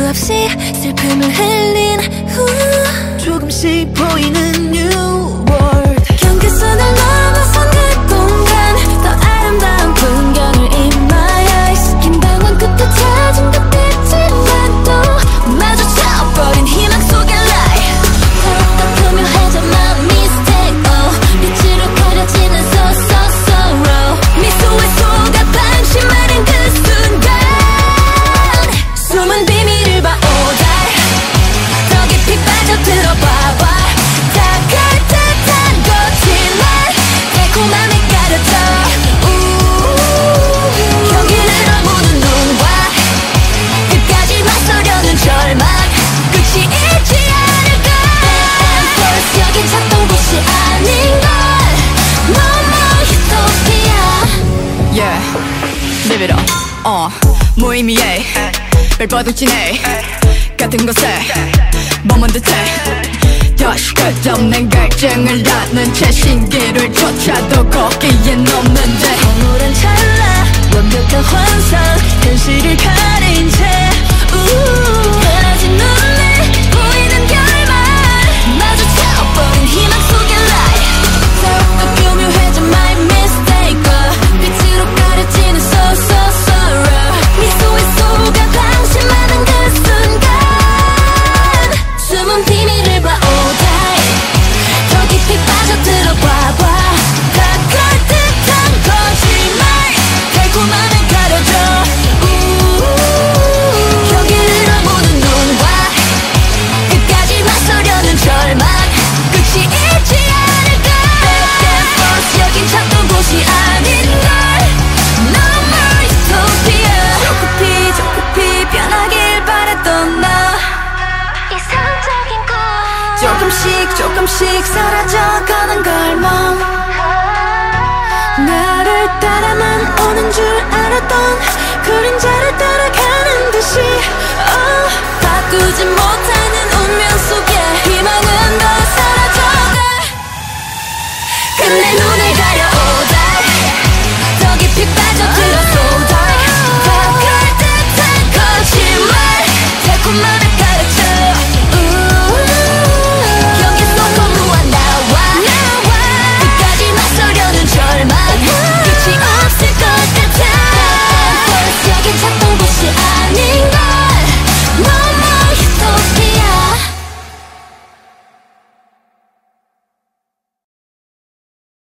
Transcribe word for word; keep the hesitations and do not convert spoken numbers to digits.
수없이 슬픔을 흘린 후 조금씩 보이는 New World. 경계선을 넘어선 그 공간, 더 아름다운 풍경을 in my eyes. 긴 방황 끝에 찾은 그 빛이란 또 마주쳐버린 희망 속의 light. 더욱더 교묘해져 my mistake. oh 빛으로 가려지는 so so sorrow. 미소에 속아 방심하는 그 순간 숨은 비밀을 봐 oh die. 더 깊이 빠져들어봐봐. 다갈 듯한 거짓말 달콤함에 가려져. 경계를 넘는 눈과 끝까지 맞서려는 절망 끝이 있지 않을까. First 여긴 찾던 곳이 아닌걸. No more utopia. Yeah, live it up. 어, 무의미해 벨버둥 진해 같은 곳에 머문 듯해. 다시 끝없는 갈증을 낳는 채 신기를 쫓아도 거기엔 없는데. 황홀한 찰나 완벽한 환상 현실을 가린 채 흐려진 눈에 보이는 결말 마주쳐버린 희망 속의 light. 더욱더 교묘해져 my mistake. oh 빛으로 가려지는 so so sorrow. 미소에 속아 방심하는 그 순간 숨은 비밀을 봐 oh die. 더 깊이 빠져들어봐봐. 다갈 듯한 거짓말 달콤함에 가려져. 경계를 넘는 눈과 끝까지 맞서려는 절망 끝이 있지 않을까. First 여긴 찾던 곳이 아닌걸. No more utopia. 조급히 조급히 변하길 바랬던 나 이상적인 것 조금씩 조금씩 사라져가는 걸梦. 나를 따라만 오는 줄 알았던 그림자를 따라가는 듯이 oh. 바꾸지